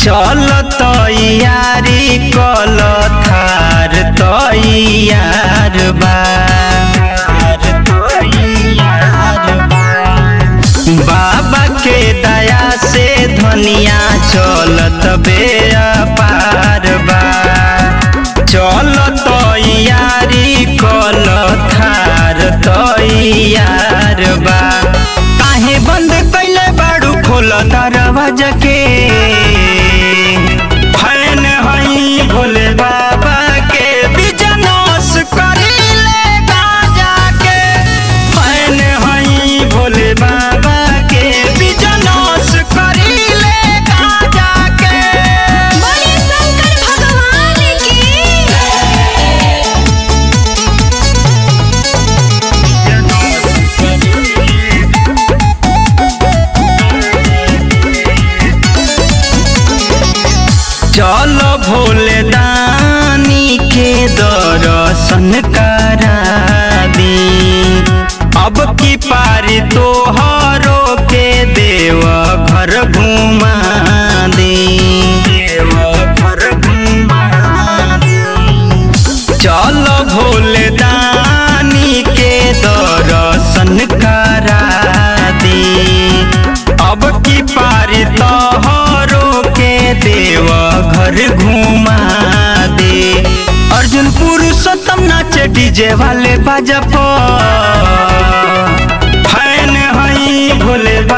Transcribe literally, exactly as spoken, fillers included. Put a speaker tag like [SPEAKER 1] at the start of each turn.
[SPEAKER 1] चल तैयारी कल थार तैयार बा बाबा के दया से धनिया चलत बेअपार बा। चल तैयारी कल थार तैयार बा। काहे बंद कैले बाड़ू खोल दरवाजा के फैन हई भोले बाबा के बिजनेस करीले गाजा के फैन हई भोले बाबा के बिजनेस करीले गाजा के।
[SPEAKER 2] बोले शंकर भगवान की।
[SPEAKER 1] चल भोले दानी के दर्शन करा दी। अब की पारी तोहरो के देव घर घुमा दी। देव घर घुमा दी। चल भोले दानी के दर्शन करा दी। अब की पारी तोहरो के देव घर घुमा दे। अर्जुन पुरुषोत्तम नाचे डीजे वाले बाजा पर फैन हई भोले बाबा